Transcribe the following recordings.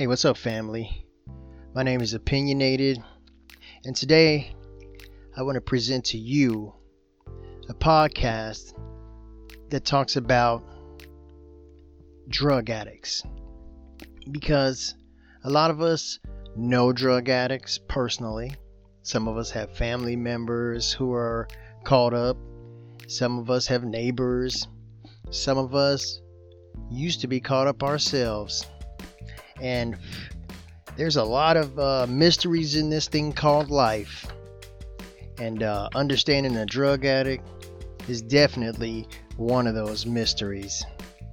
Hey, what's up, family? My name is Opinionated, and today I want to present to you a podcast that talks about drug addicts. Because a lot of us know drug addicts personally. Some of us have family members who are caught up. Some of us have neighbors. Some of us used to be caught up ourselves. And there's a lot of mysteries in this thing called life. And understanding a drug addict is definitely one of those mysteries.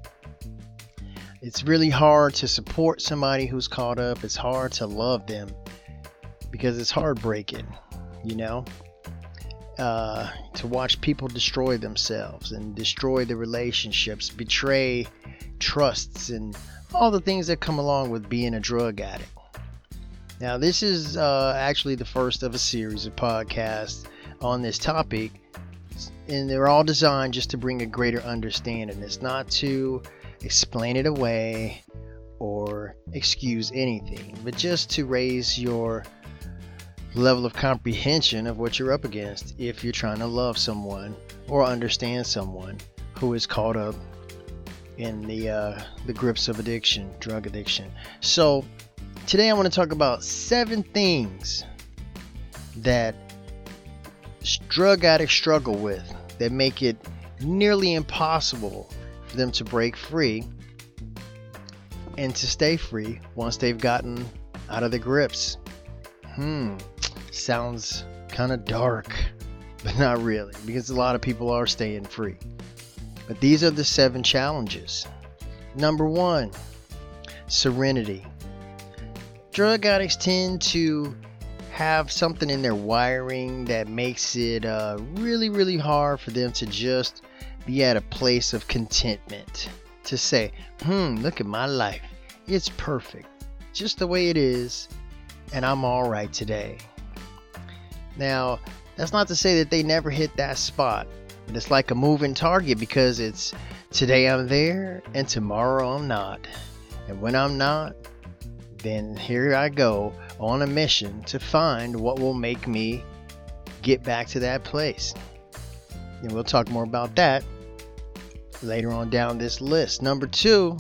It's really hard to support somebody who's caught up. It's hard to love them because it's heartbreaking, to watch people destroy themselves and destroy the relationships, betray trusts, and all the things that come along with being a drug addict. Now, this is actually the first of a series of podcasts on this topic, and they're all designed just to bring a greater understanding. It's not to explain it away or excuse anything, but just to raise your level of comprehension of what you're up against if you're trying to love someone or understand someone who is caught up in the grips of addiction, drug addiction. So today I want to talk about 7 things that drug addicts struggle with that make it nearly impossible for them to break free and to stay free once they've gotten out of the grips. Sounds kind of dark, but not really, because a lot of people are staying free. But these are the 7 challenges. Number 1, serenity. Drug addicts tend to have something in their wiring that makes it really, really hard for them to just be at a place of contentment. To say, look at my life. It's perfect. Just the way it is. And I'm all right today. Now, that's not to say that they never hit that spot. But it's like a moving target, because it's today I'm there and tomorrow I'm not. And when I'm not, then here I go on a mission to find what will make me get back to that place. And we'll talk more about that later on down this list. Number 2,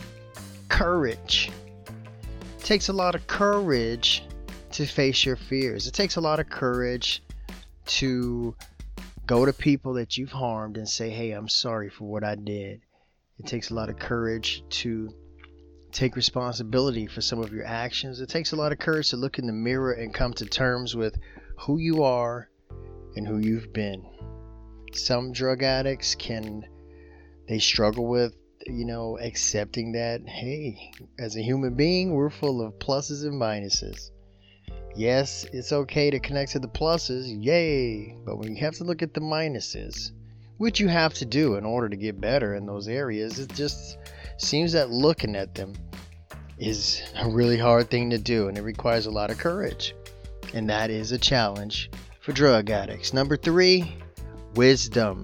courage. It takes a lot of courage to face your fears. It takes a lot of courage to go to people that you've harmed and say, hey, I'm sorry for what I did. It takes a lot of courage to take responsibility for some of your actions. It takes a lot of courage to look in the mirror and come to terms with who you are and who you've been. Some drug addicts they struggle with, accepting that, hey, as a human being, we're full of pluses and minuses. Yes, it's okay to connect to the pluses, yay, but when you have to look at the minuses, which you have to do in order to get better in those areas, it just seems that looking at them is a really hard thing to do, and it requires a lot of courage. And that is a challenge for drug addicts. Number 3, wisdom.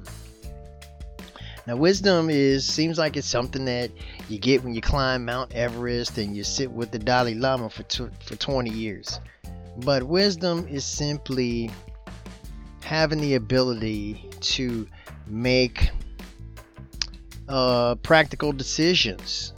Now, wisdom seems like it's something that you get when you climb Mount Everest and you sit with the Dalai Lama for 20 years. But wisdom is simply having the ability to make practical decisions,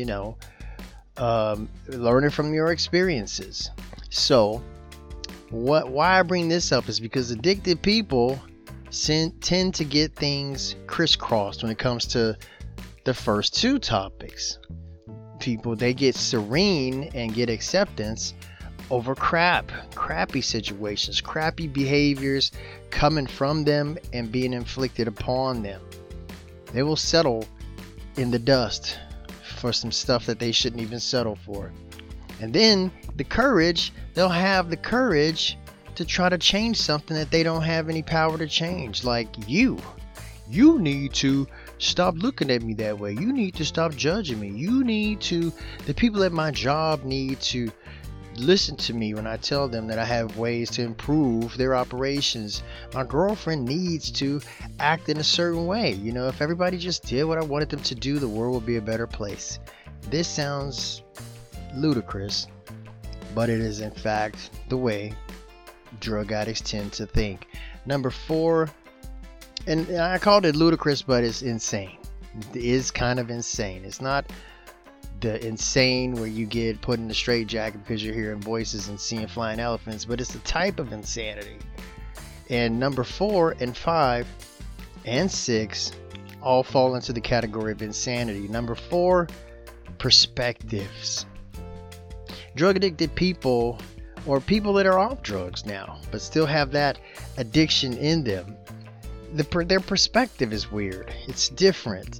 learning from your experiences. So why I bring this up is because addicted people tend to get things crisscrossed when it comes to the first 2 topics. People, they get serene and get acceptance over crappy situations, crappy behaviors coming from them and being inflicted upon them. They will settle in the dust for some stuff that they shouldn't even settle for. And then they'll have the courage to try to change something that they don't have any power to change. Like you need to stop looking at me that way. You need to stop judging me. The people at my job need to listen to me when I tell them that I have ways to improve their operations. My girlfriend needs to act in a certain way. If everybody just did what I wanted them to do, the world would be a better place. This sounds ludicrous, but it is in fact the way drug addicts tend to think. Number 4, and I called it ludicrous, but it's insane. It is kind of insane. It's not the insane where you get put in a straitjacket because you're hearing voices and seeing flying elephants, but it's a type of insanity. And number 4 and 5 and 6 all fall into the category of insanity. Number 4, perspectives. Drug addicted people, or people that are off drugs now but still have that addiction in them, their perspective is weird. It's different.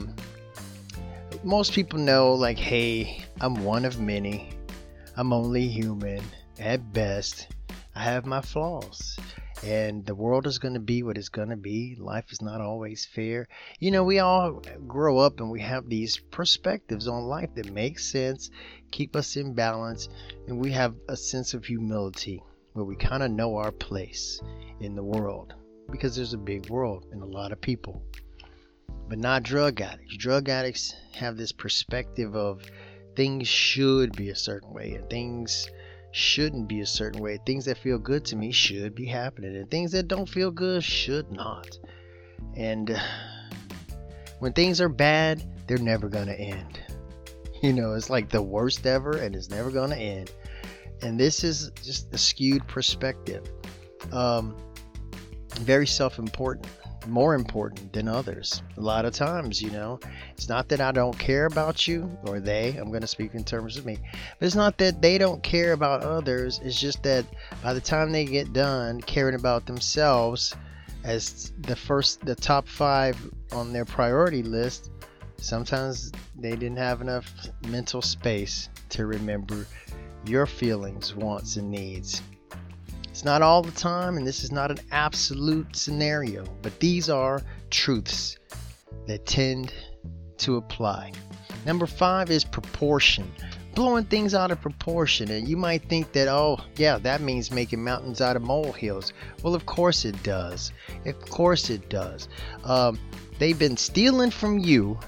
Most people know, like, hey, I'm one of many. I'm only human at best. I have my flaws. And the world is going to be what it's going to be. Life is not always fair. You know, we all grow up and we have these perspectives on life that make sense, keep us in balance, and we have a sense of humility where we kind of know our place in the world, because there's a big world and a lot of people. But not drug addicts. Drug addicts have this perspective of things should be a certain way and things shouldn't be a certain way. Things that feel good to me should be happening, and things that don't feel good should not. And when things are bad, they're never going to end. You know, it's like the worst ever, and it's never going to end. And this is just a skewed perspective. Very self-important. More important than others. A lot of times, you know, it's not that I don't care about you, or I'm going to speak in terms of me, but it's not that they don't care about others. It's just that by the time they get done caring about themselves as the top 5 on their priority list, sometimes they didn't have enough mental space to remember your feelings, wants, and needs. It's not all the time, and this is not an absolute scenario, but these are truths that tend to apply. Number 5 is proportion. Blowing things out of proportion. And you might think that, oh, yeah, that means making mountains out of molehills. Well, of course it does. Of course it does. They've been stealing from you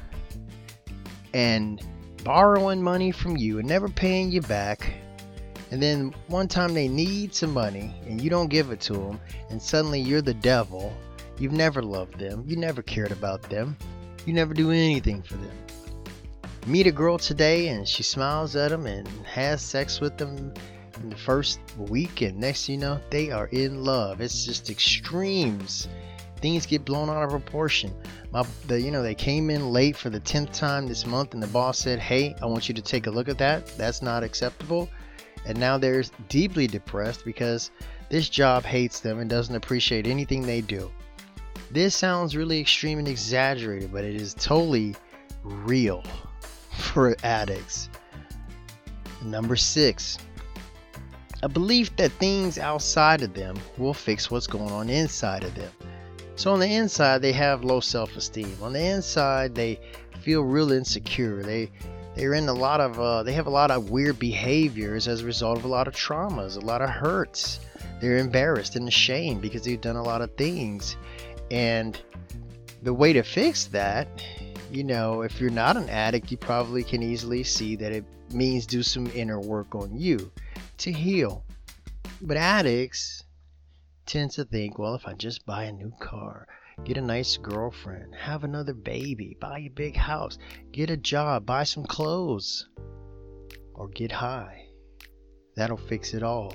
and borrowing money from you and never paying you back. And then one time they need some money and you don't give it to them, and suddenly you're the devil. You've never loved them. You never cared about them. You never do anything for them. Meet a girl today and she smiles at them and has sex with them in the first week, and next thing you know, they are in love. It's just extremes. Things get blown out of proportion. They came in late for the 10th time this month, and the boss said, hey, I want you to take a look at that. That's not acceptable. And now they're deeply depressed because this job hates them and doesn't appreciate anything they do. This sounds really extreme and exaggerated, but it is totally real for addicts. Number 6, a belief that things outside of them will fix what's going on inside of them. So on the inside, they have low self-esteem. On the inside, they feel real insecure. They have a lot of weird behaviors as a result of a lot of traumas, a lot of hurts. They're embarrassed and ashamed because they've done a lot of things. And the way to fix that, if you're not an addict, you probably can easily see that it means do some inner work on you to heal. But addicts tend to think, well, if I just buy a new car, get a nice girlfriend, have another baby, buy a big house, get a job, buy some clothes, or get high, that'll fix it all.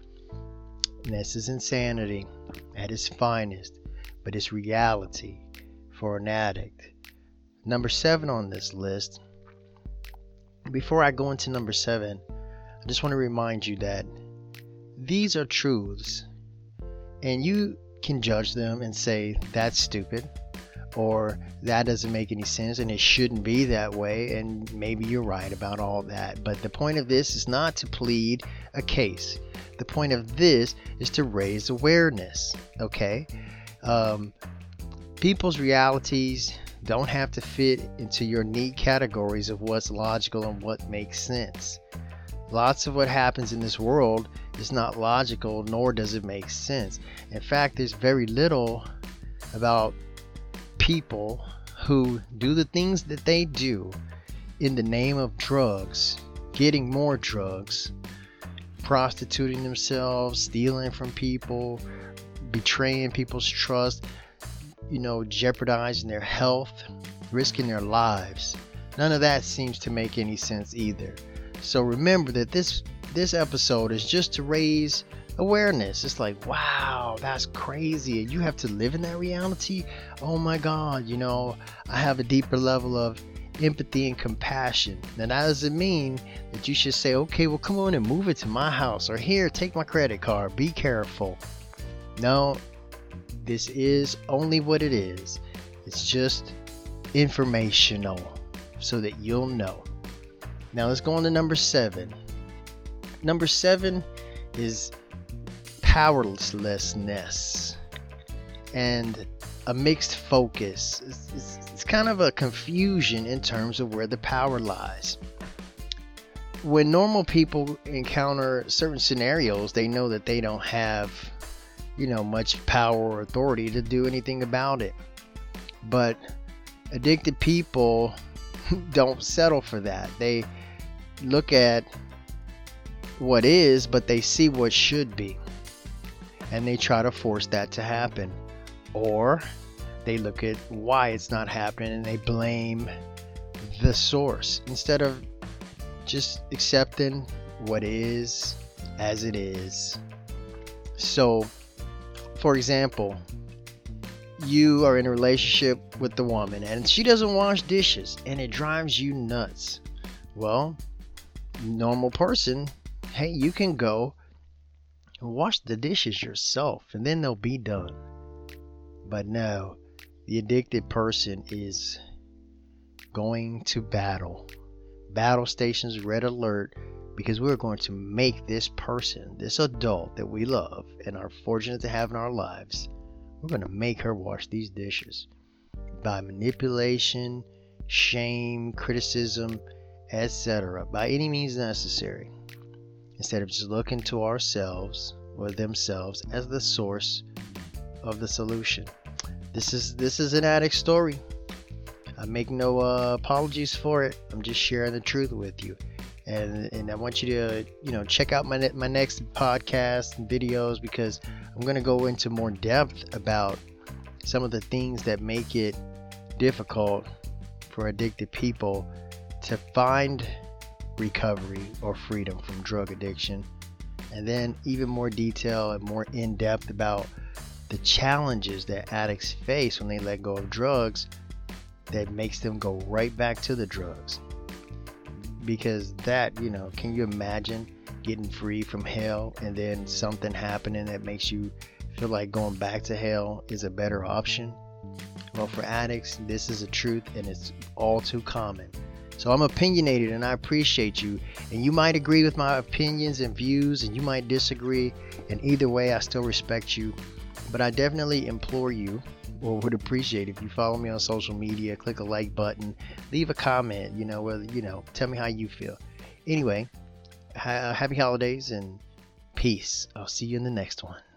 And this is insanity at its finest, but it's reality for an addict. Number 7 on this list. Before I go into number 7, I just want to remind you that these are truths, and you can judge them and say that's stupid, or that doesn't make any sense and it shouldn't be that way, and maybe you're right about all that. But the point of this is not to plead a case. The point of this is to raise awareness. Okay, people's realities don't have to fit into your neat categories of what's logical and what makes sense. Lots of what happens in this world is not logical, nor does it make sense. In fact, there's very little about people who do the things that they do in the name of drugs getting more drugs, prostituting themselves, stealing from people, betraying people's trust, jeopardizing their health, risking their lives. None of that seems to make any sense either. So remember that this episode is just to raise awareness. It's like, wow, that's crazy. And you have to live in that reality. Oh my God, I have a deeper level of empathy and compassion. Now that doesn't mean that you should say, okay, well, come on and move it to my house, or here, take my credit card, be careful. No, this is only what it is. It's just informational so that you'll know. Now let's go on to number 7. Number 7 is powerlessness and a mixed focus. It's kind of a confusion in terms of where the power lies. When normal people encounter certain scenarios, they know that they don't have, much power or authority to do anything about it. But addicted people don't settle for that. They look at what is, but they see what should be, and they try to force that to happen. Or they look at why it's not happening and they blame the source instead of just accepting what is as it is. So, for example, you are in a relationship with the woman and she doesn't wash dishes and it drives you nuts. Well, normal person, hey, you can go and wash the dishes yourself and then they'll be done. But no, the addicted person is going to battle stations, red alert, because we're going to make this person, this adult that we love and are fortunate to have in our lives, we're going to make her wash these dishes by manipulation, shame, criticism, etc., by any means necessary, instead of just looking to ourselves or themselves as the source of the solution. This is an addict story. I make no apologies for it. I'm just sharing the truth with you, and I want you to check out my next podcast and videos, because I'm going to go into more depth about some of the things that make it difficult for addicted people to find recovery or freedom from drug addiction, and then even more detail and more in depth about the challenges that addicts face when they let go of drugs that makes them go right back to the drugs. Because that, can you imagine getting free from hell and then something happening that makes you feel like going back to hell is a better option? Well, for addicts, this is a truth, and it's all too common. So I'm opinionated and I appreciate you, and you might agree with my opinions and views, and you might disagree, and either way I still respect you. But I definitely implore you, or would appreciate if you follow me on social media, click a like button, leave a comment, tell me how you feel. Anyway, happy holidays and peace. I'll see you in the next one.